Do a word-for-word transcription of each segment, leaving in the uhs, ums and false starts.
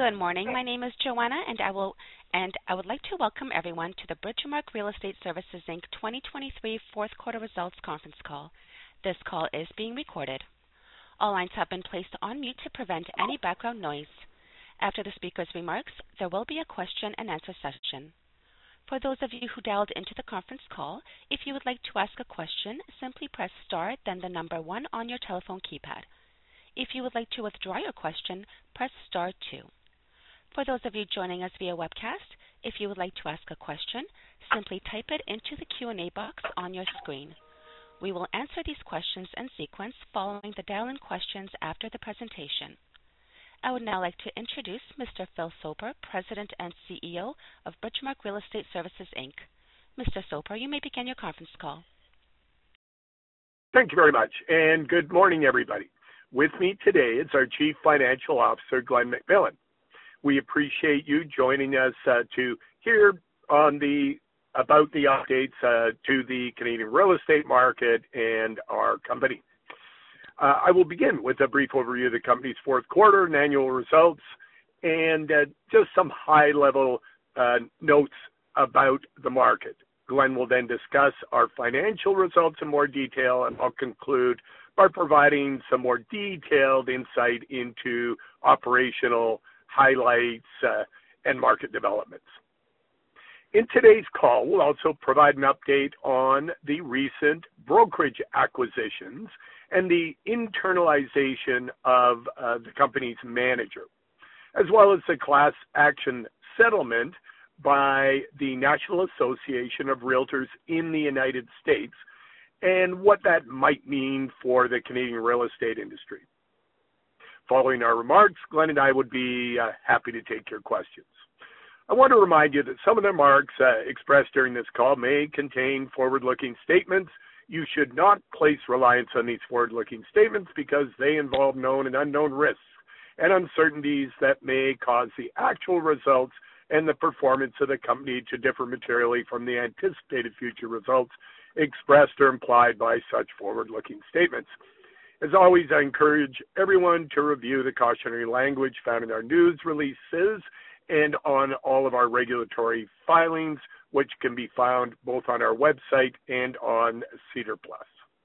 Good morning. My name is Joanna, and I will and I would like to welcome everyone to the Bridgemarq Real Estate Services Incorporated twenty twenty-three fourth quarter results conference call. This call is being recorded. All lines have been placed on mute to prevent any background noise. After the speaker's remarks, there will be a question and answer session. For those of you who dialed into the conference call, if you would like to ask a question, simply press star then the number one on your telephone keypad. If you would like to withdraw your question, press star two. For those of you joining us via webcast, if you would like to ask a question, simply type it into the Q and A box on your screen. We will answer these questions in sequence following the dial-in questions after the presentation. I would now like to introduce Mister Phil Soper, President and C E O of Bridgemarq Real Estate Services Incorporated. Mister Soper, you may begin your conference call. Thank you very much, and good morning, everybody. With me today is our Chief Financial Officer, Glen McMillan. We appreciate you joining us uh, to hear on the about the updates uh, to the Canadian real estate market and our company. Uh, I will begin with a brief overview of the company's fourth quarter and annual results and uh, just some high-level uh, notes about the market. Glen will then discuss our financial results in more detail, and I'll conclude by providing some more detailed insight into operational highlights uh, and market developments. In today's call, we'll also provide an update on the recent brokerage acquisitions and the internalization of uh, the company's manager, as well as the class action settlement by the National Association of Realtors in the United States and what that might mean for the Canadian real estate industry. Following our remarks, Glen and I would be uh, happy to take your questions. I want to remind you that some of the remarks uh, expressed during this call may contain forward-looking statements. You should not place reliance on these forward-looking statements because they involve known and unknown risks and uncertainties that may cause the actual results and the performance of the company to differ materially from the anticipated future results expressed or implied by such forward-looking statements. As always, I encourage everyone to review the cautionary language found in our news releases and on all of our regulatory filings, which can be found both on our website and on Cedar Plus.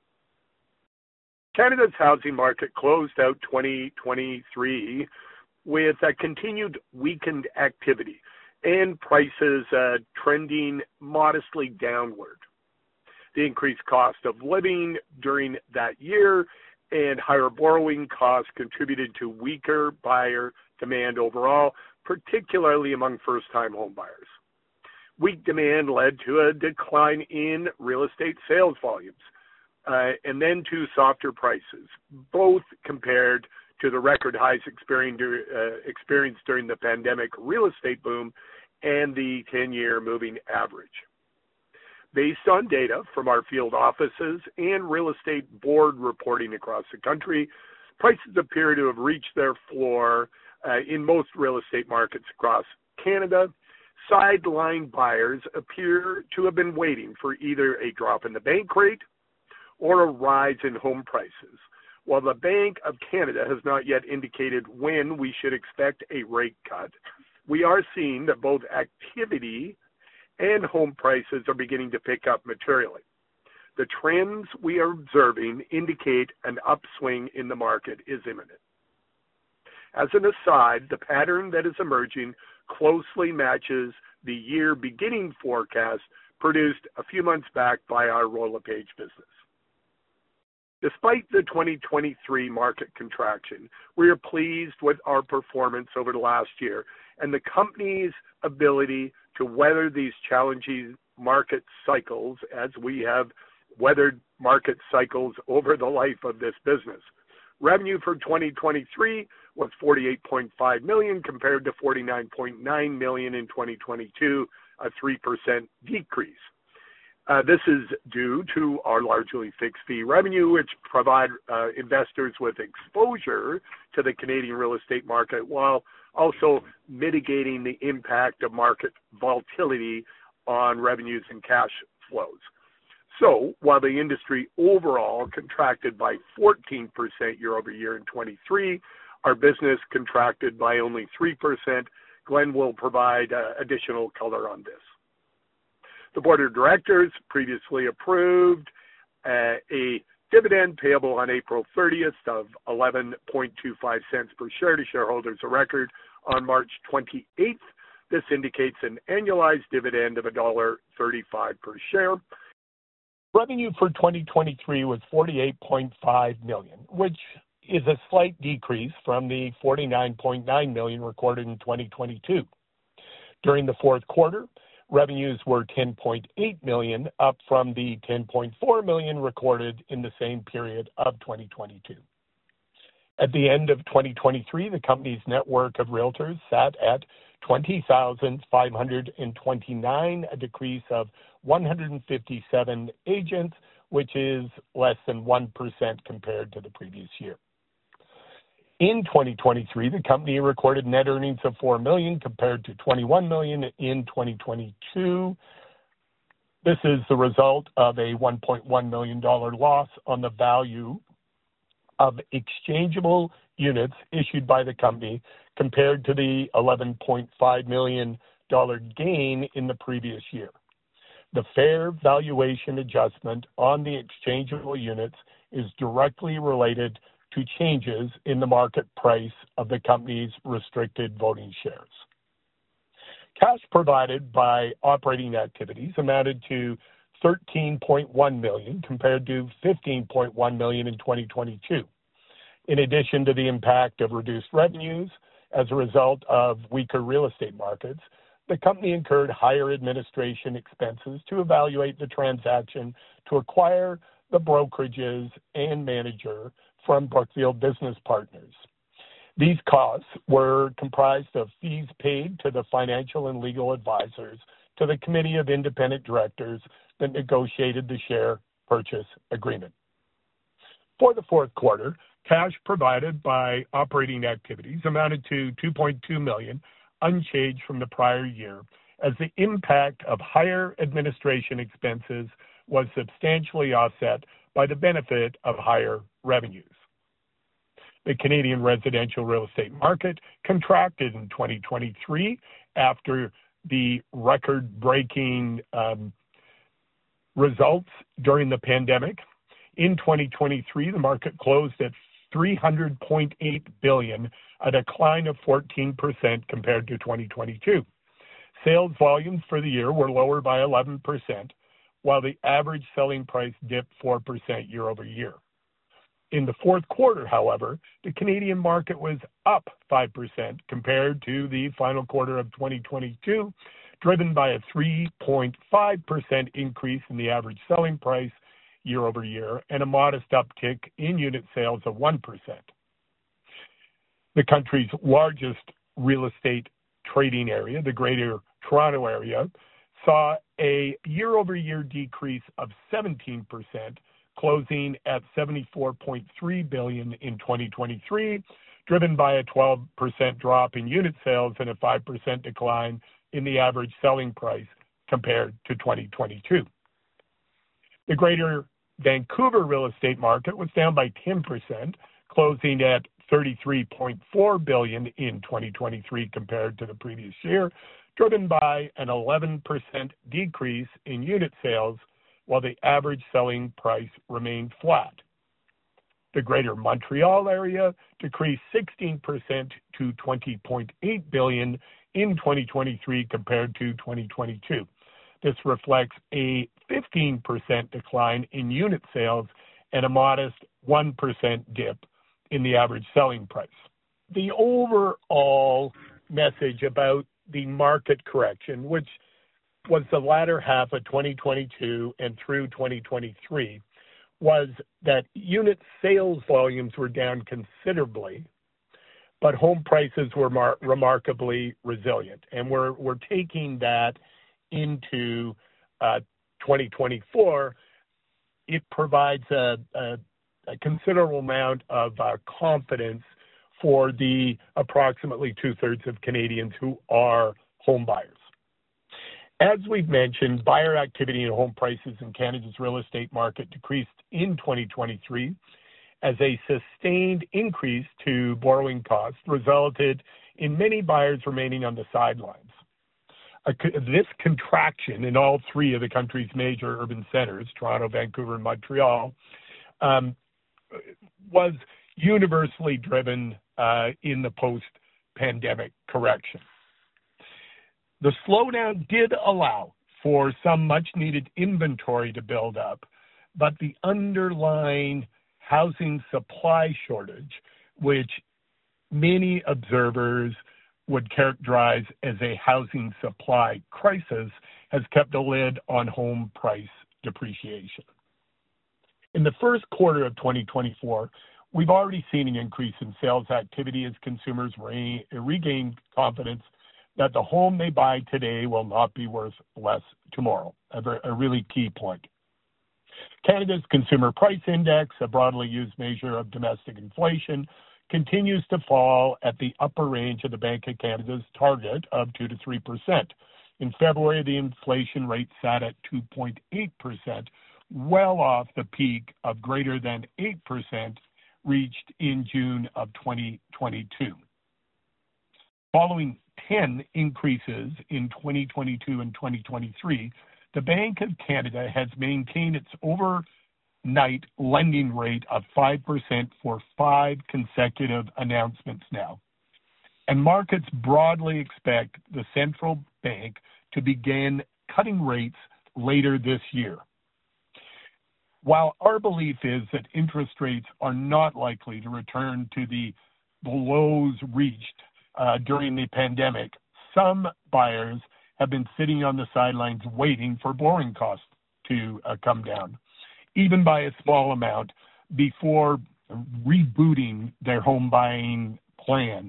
Canada's housing market closed out twenty twenty-three with a continued weakened activity and prices uh, trending modestly downward. The increased cost of living during that year and higher borrowing costs contributed to weaker buyer demand overall, particularly among first-time home buyers. Weak demand led to a decline in real estate sales volumes uh, and then to softer prices, both compared to the record highs experienced, uh, experienced during the pandemic real estate boom and the ten-year moving average. Based on data from our field offices and real estate board reporting across the country, prices appear to have reached their floor uh, in most real estate markets across Canada. Sideline buyers appear to have been waiting for either a drop in the bank rate or a rise in home prices. While the Bank of Canada has not yet indicated when we should expect a rate cut, we are seeing that both activity and home prices are beginning to pick up materially. The trends we are observing indicate an upswing in the market is imminent. As an aside, the pattern that is emerging closely matches the year beginning forecast produced a few months back by our Royal LePage business. Despite the twenty twenty-three market contraction, we are pleased with our performance over the last year and the company's ability to weather these challenging market cycles as we have weathered market cycles over the life of this business. Revenue for twenty twenty-three was forty-eight point five million dollars compared to forty-nine point nine million dollars in twenty twenty-two, a three percent decrease. Uh, this is due to our largely fixed fee revenue, which provide uh, investors with exposure to the Canadian real estate market while also mitigating the impact of market volatility on revenues and cash flows. So while the industry overall contracted by fourteen percent year over year in twenty-three, our business contracted by only three percent. Glenn will provide uh, additional color on this. The Board of Directors previously approved uh, a dividend payable on April thirtieth of eleven point two five cents per share to shareholders of record on March twenty-eighth. This indicates an annualized dividend of one dollar thirty-five per share. Revenue for twenty twenty-three was forty-eight point five million dollars, which is a slight decrease from the forty-nine point nine million dollars recorded in twenty twenty-two. During the fourth quarter, revenues were ten point eight million dollars, up from the ten point four million dollars recorded in the same period of twenty twenty-two. At the end of twenty twenty-three, the company's network of realtors sat at twenty thousand five hundred twenty-nine, a decrease of one hundred fifty-seven agents, which is less than one percent compared to the previous year. In twenty twenty-three, the company recorded net earnings of four million dollars compared to twenty-one million dollars in twenty twenty-two. This is the result of a one point one million dollars loss on the value of exchangeable units issued by the company compared to the eleven point five million dollars gain in the previous year. The fair valuation adjustment on the exchangeable units is directly related to changes in the market price of the company's restricted voting shares. Cash provided by operating activities amounted to thirteen point one million dollars compared to fifteen point one million dollars in twenty twenty-two. In addition to the impact of reduced revenues as a result of weaker real estate markets, the company incurred higher administration expenses to evaluate the transaction to acquire the brokerages and manager from Brookfield Business Partners. These costs were comprised of fees paid to the financial and legal advisors to the Committee of Independent Directors that negotiated the share purchase agreement. For the fourth quarter, cash provided by operating activities amounted to two point two million dollars, unchanged from the prior year, as the impact of higher administration expenses was substantially offset by the benefit of higher revenues. The Canadian residential real estate market contracted in twenty twenty-three after the record-breaking um, results during the pandemic. In twenty twenty-three, the market closed at three hundred point eight billion dollars, a decline of fourteen percent compared to twenty twenty-two. Sales volumes for the year were lower by eleven percent, while the average selling price dipped four percent year over year. In the fourth quarter, however, the Canadian market was up five percent compared to the final quarter of twenty twenty-two, driven by a three point five percent increase in the average selling price year over year and a modest uptick in unit sales of one percent. The country's largest real estate trading area, the Greater Toronto Area, saw a year-over-year decrease of seventeen percent, closing at seventy-four point three billion dollars in twenty twenty-three, driven by a twelve percent drop in unit sales and a five percent decline in the average selling price compared to twenty twenty-two. The Greater Vancouver real estate market was down by ten percent, closing at thirty-three point four billion dollars in twenty twenty-three compared to the previous year, driven by an eleven percent decrease in unit sales, while the average selling price remained flat. The Greater Montreal area decreased sixteen percent to twenty point eight billion dollars in twenty twenty-three compared to twenty twenty-two. This reflects a fifteen percent decline in unit sales and a modest one percent dip in the average selling price. The overall message about the market correction, which was the latter half of twenty twenty-two and through twenty twenty-three, was that unit sales volumes were down considerably, but home prices were mar- remarkably resilient. And we're, we're taking that into uh, twenty twenty-four. It provides a, a, a considerable amount of uh, confidence for the approximately two-thirds of Canadians who are home buyers. As we've mentioned, buyer activity and home prices in Canada's real estate market decreased in twenty twenty-three as a sustained increase to borrowing costs resulted in many buyers remaining on the sidelines. A, this contraction in all three of the country's major urban centers, Toronto, Vancouver, and Montreal, um, was universally driven uh, in the post-pandemic correction. The slowdown did allow for some much-needed inventory to build up, but the underlying housing supply shortage, which many observers would characterize as a housing supply crisis, has kept a lid on home price depreciation. In the first quarter of twenty twenty-four, we've already seen an increase in sales activity as consumers re- regain confidence that the home they buy today will not be worth less tomorrow, a, very, a really key point. Canada's Consumer Price Index, a broadly used measure of domestic inflation, continues to fall at the upper range of the Bank of Canada's target of two to three percent. In February, the inflation rate sat at two point eight percent, well off the peak of greater than eight percent reached in June of twenty twenty-two. Following ten increases in twenty twenty-two and twenty twenty-three, the Bank of Canada has maintained its overnight lending rate of five percent for five consecutive announcements now. And markets broadly expect the central bank to begin cutting rates later this year. While our belief is that interest rates are not likely to return to the lows reached uh, during the pandemic, some buyers have been sitting on the sidelines waiting for borrowing costs to uh, come down, even by a small amount, before rebooting their home buying plans.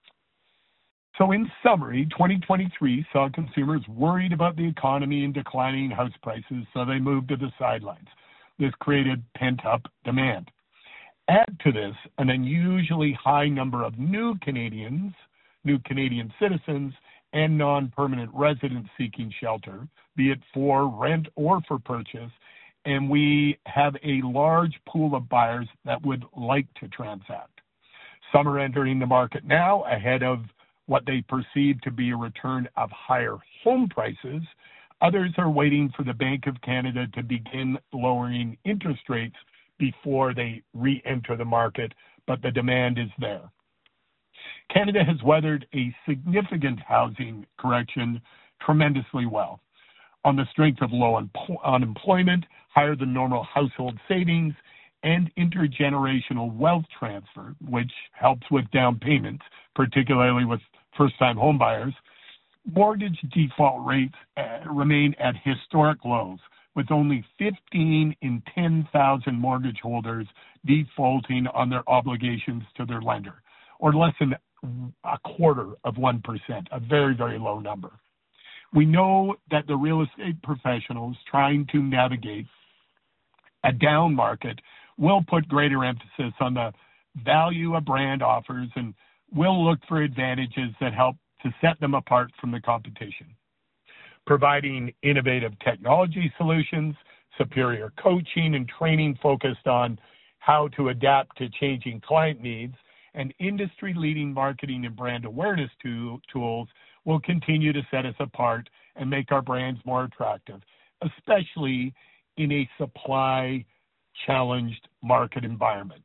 So in summary, twenty twenty-three saw consumers worried about the economy and declining house prices, so they moved to the sidelines. This created pent-up demand. Add to this an unusually high number of new Canadians, new Canadian citizens, and non-permanent residents seeking shelter, be it for rent or for purchase, and we have a large pool of buyers that would like to transact. Some are entering the market now ahead of what they perceive to be a return of higher home prices. Others are waiting for the Bank of Canada to begin lowering interest rates before they re-enter the market, but the demand is there. Canada has weathered a significant housing correction tremendously well. On the strength of low un- unemployment, higher than normal household savings, and intergenerational wealth transfer, which helps with down payments, particularly with first-time homebuyers, mortgage default rates uh, remain at historic lows, with only fifteen in ten thousand mortgage holders defaulting on their obligations to their lender, or less than a quarter of one percent, a very, very low number. We know that the real estate professionals trying to navigate a down market will put greater emphasis on the value a brand offers and will look for advantages that help to set them apart from the competition. Providing innovative technology solutions, superior coaching and training focused on how to adapt to changing client needs, and industry-leading marketing and brand awareness to, tools will continue to set us apart and make our brands more attractive, especially in a supply-challenged market environment.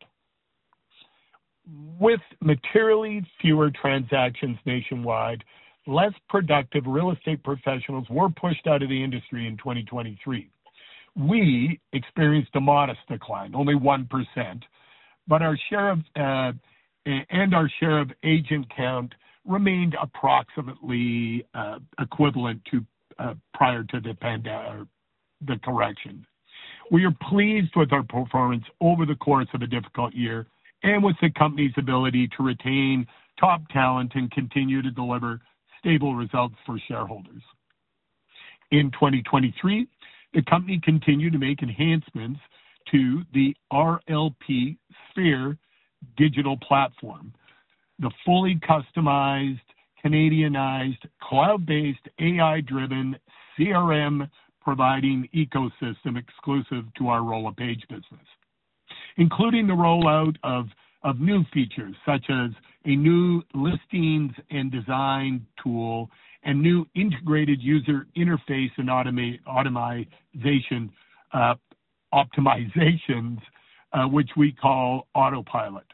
With materially fewer transactions nationwide, less productive real estate professionals were pushed out of the industry in twenty twenty-three. We experienced a modest decline, only one percent, but our share of uh, and our share of agent count remained approximately uh, equivalent to uh, prior to the pandemic, the correction. We are pleased with our performance over the course of a difficult year and with the company's ability to retain top talent and continue to deliver stable results for shareholders. In twenty twenty-three, the company continued to make enhancements to the R L P Sphere digital platform, the fully customized, Canadianized, cloud-based, A I-driven C R M providing ecosystem exclusive to our Roll a Page business. including the rollout of, of new features such as a new listings and design tool and new integrated user interface and automa- automation, uh, optimizations, uh, which we call Autopilot.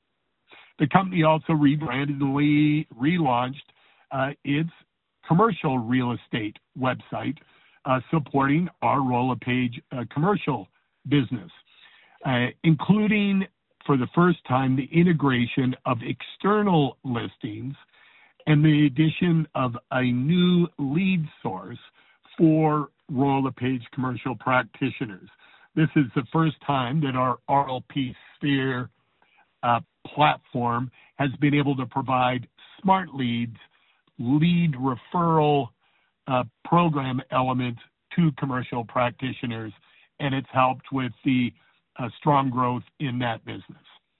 The company also rebranded and re- relaunched uh, its commercial real estate website, uh, supporting our Royal LePage uh, commercial business, uh, including for the first time the integration of external listings and the addition of a new lead source for Royal LePage commercial practitioners. This is the first time that our R L P Sphere uh, platform has been able to provide smart leads, lead referral uh, program elements to commercial practitioners, and it's helped with the uh, strong growth in that business.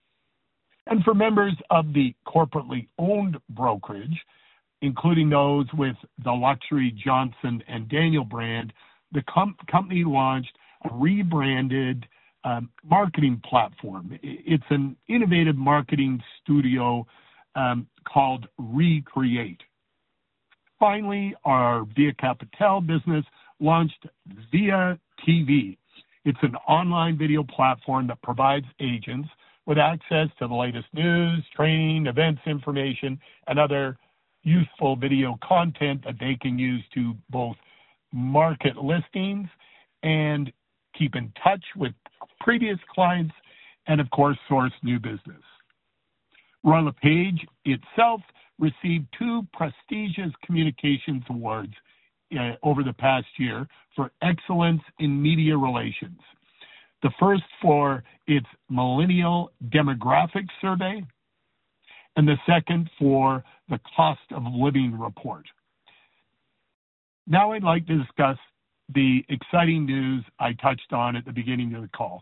And for members of the corporately owned brokerage, including those with the luxury Johnson and Daniel brand, the com- company launched a rebranded um, marketing platform. It's an innovative marketing studio um, called Recreate. Finally, our Via Capitale business launched Via T V. It's an online video platform that provides agents with access to the latest news, training, events information, and other useful video content that they can use to both market listings and keep in touch with previous clients and, of course, source new business. Royal LePage itself received two prestigious communications awards uh, over the past year for excellence in media relations. The first for its Millennial Demographic Survey, and the second for the Cost of Living Report. Now I'd like to discuss the exciting news I touched on at the beginning of the call.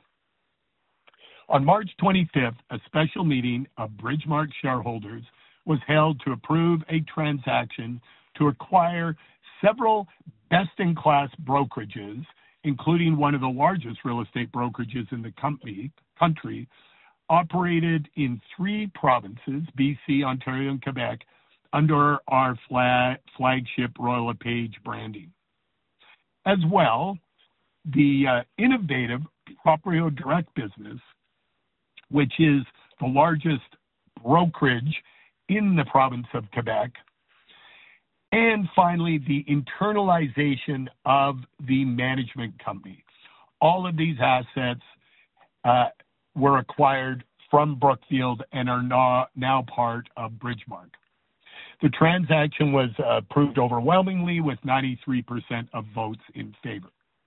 On March twenty-fifth, a special meeting of Bridgemarq shareholders was held to approve a transaction to acquire several best-in-class brokerages, including one of the largest real estate brokerages in the company, country, operated in three provinces, B C, Ontario, and Quebec, under our flag, flagship Royal LePage branding. As well, the uh, innovative Proprio Direct business, which is the largest brokerage in the province of Quebec, and finally, the internalization of the management company. All of these assets uh, were acquired from Brookfield and are now, now part of Bridgemarq. The transaction was uh, approved overwhelmingly with ninety-three percent of votes in favor.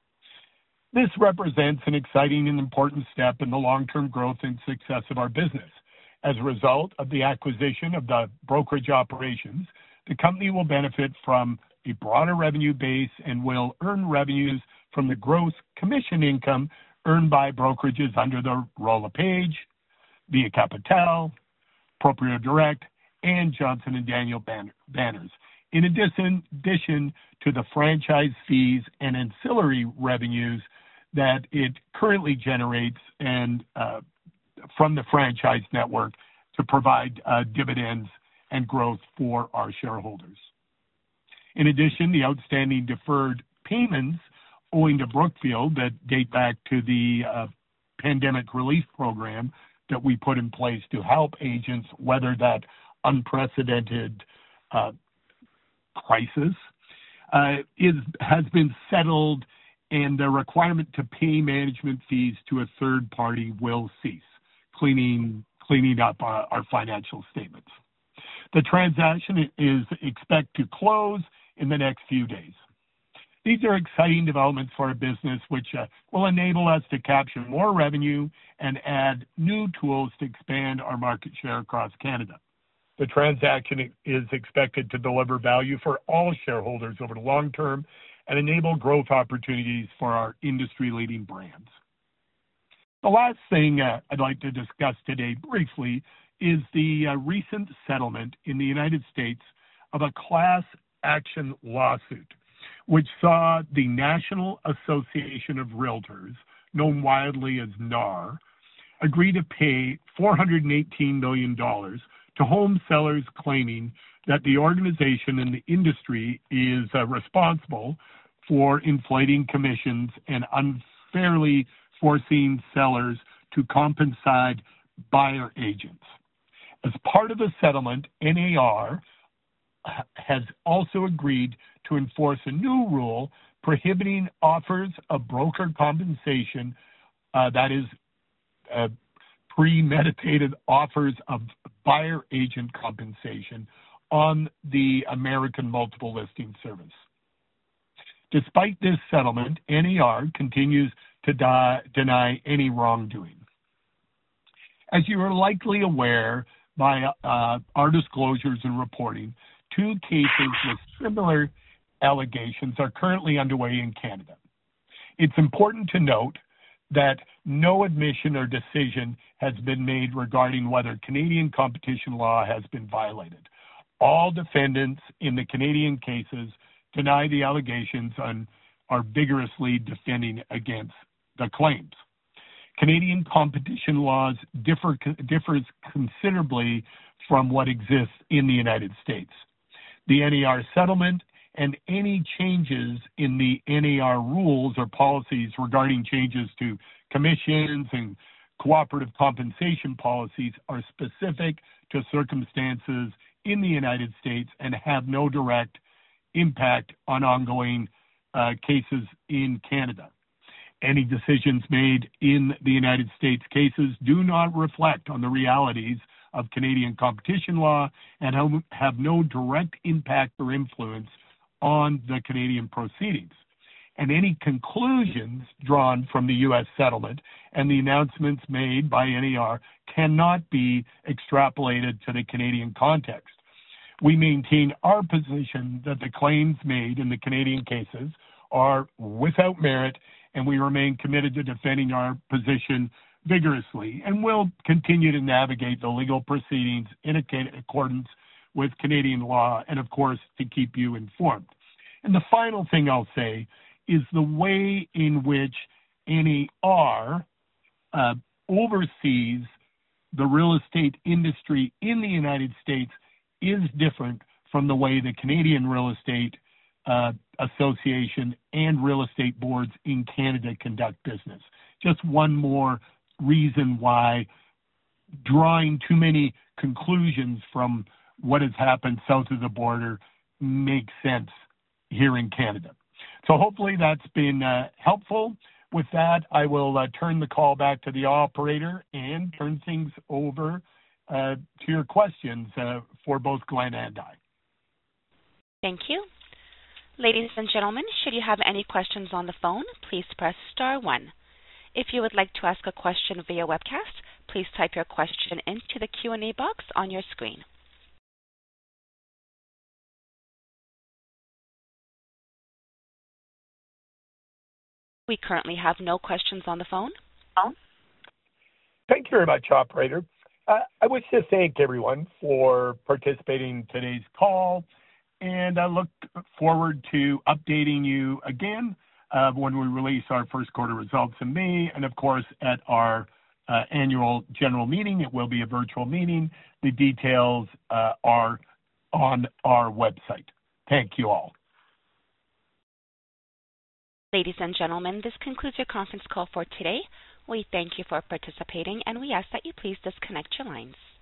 This represents an exciting and important step in the long-term growth and success of our business. As a result of the acquisition of the brokerage operations, the company will benefit from a broader revenue base and will earn revenues from the gross commission income earned by brokerages under the Royal LePage, Via Capitale, Proprio Direct, and Johnson and Daniel banner, banners, in addition, addition to the franchise fees and ancillary revenues that it currently generates and uh, from the franchise network to provide uh, dividends and growth for our shareholders. In addition, the outstanding deferred payments owing to Brookfield that date back to the uh, pandemic relief program that we put in place to help agents weather that unprecedented uh, crisis uh, is has been settled, and the requirement to pay management fees to a third party will cease, cleaning cleaning up our, our financial statements. The transaction is expected to close in the next few days. These are exciting developments for our business, which uh, will enable us to capture more revenue and add new tools to expand our market share across Canada. The transaction is expected to deliver value for all shareholders over the long term and enable growth opportunities for our industry-leading brands. The last thing uh, I'd like to discuss today briefly is the uh, recent settlement in the United States of a class action lawsuit, which saw the National Association of Realtors, known widely as N A R, agree to pay four hundred eighteen million dollars to home sellers claiming that the organization and the industry is uh, responsible for inflating commissions and unfairly forcing sellers to compensate buyer agents. As part of the settlement, N A R has also agreed to enforce a new rule prohibiting offers of broker compensation, uh, that is, uh, premeditated offers of buyer agent compensation on the American Multiple Listing Service. Despite this settlement, N A R continues to die, deny any wrongdoing. As you are likely aware by uh, our disclosures and reporting, two cases with similar allegations are currently underway in Canada. It's important to note that no admission or decision has been made regarding whether Canadian competition law has been violated. All defendants in the Canadian cases deny the allegations and are vigorously defending against the claims. Canadian competition laws differ differs considerably from what exists in the United States. The N A R settlement and any changes in the N A R rules or policies regarding changes to commissions and cooperative compensation policies are specific to circumstances in the United States and have no direct impact on ongoing uh, cases in Canada. Any decisions made in the United States cases do not reflect on the realities of Canadian competition law and have no direct impact or influence on the Canadian proceedings. And any conclusions drawn from the U S settlement and the announcements made by N A R cannot be extrapolated to the Canadian context. We maintain our position that the claims made in the Canadian cases are without merit, and we remain committed to defending our position vigorously and will continue to navigate the legal proceedings in accordance with Canadian law and, of course, to keep you informed. And the final thing I'll say is the way in which N A R uh, oversees the real estate industry in the United States is different from the way the Canadian Real Estate uh, Association and real estate boards in Canada conduct business. Just one more reason why drawing too many conclusions from what has happened south of the border makes sense here in Canada. So hopefully that's been uh, helpful. With that, I will uh, turn the call back to the operator and turn things over uh, to your questions uh, for both Glenn and I. Thank you. Ladies and gentlemen, should you have any questions on the phone, please press star one. If you would like to ask a question via webcast, please type your question into the Q and A box on your screen. We currently have no questions on the phone. Thank you very much, operator. Uh, I wish to thank everyone for participating in today's call, and I look forward to updating you again uh, when we release our first quarter results in May, and of course at our uh, annual general meeting. It will be a virtual meeting. The details uh, are on our website. Thank you all. Ladies and gentlemen, this concludes your conference call for today. We thank you for participating, and we ask that you please disconnect your lines.